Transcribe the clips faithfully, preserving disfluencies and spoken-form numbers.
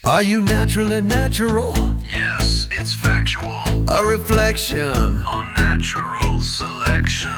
Are you naturally natural? Yes, it's factual. A reflection On natural selection.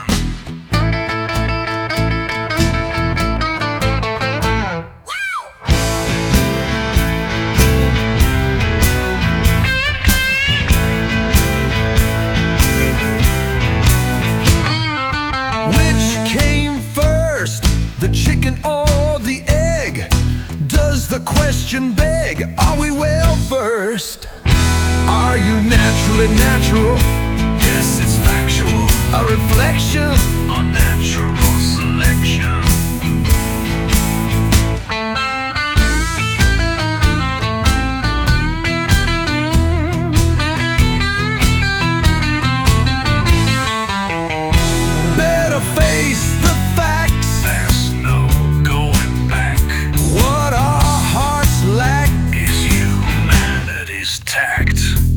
Which came first, the chicken or the egg? Does the question beg, are we well versed? Are you naturally natural? Yes, it's factual. A reflection On natural selection. better face the facts. There's no going back. What our hearts lack Is humanity's tact.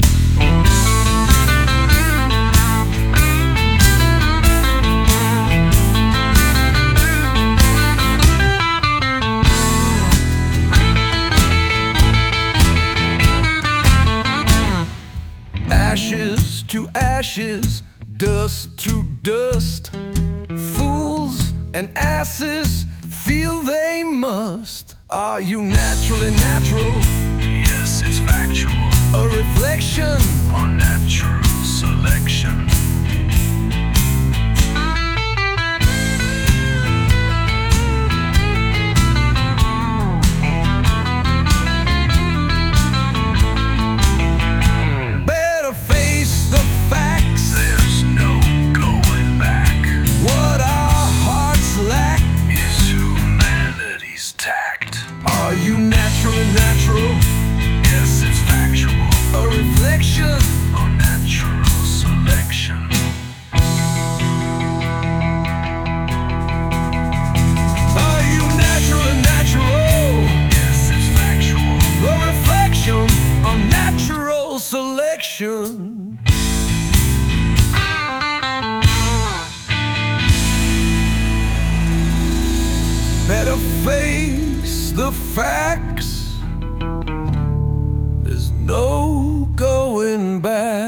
ashes to ashes, dust to dust. Fools and asses feel they must. Are you naturally natural? Yes, it's factual. A reflection On natural selection. better face the facts. There's no going back. What our hearts lack. Is humanity's tact. Are you naturally natural? Yes, it's factual. A reflection On natural selection. Are you naturally natural? Yes, it's factual. A reflection on natural selection. Better face the facts. There's no going back.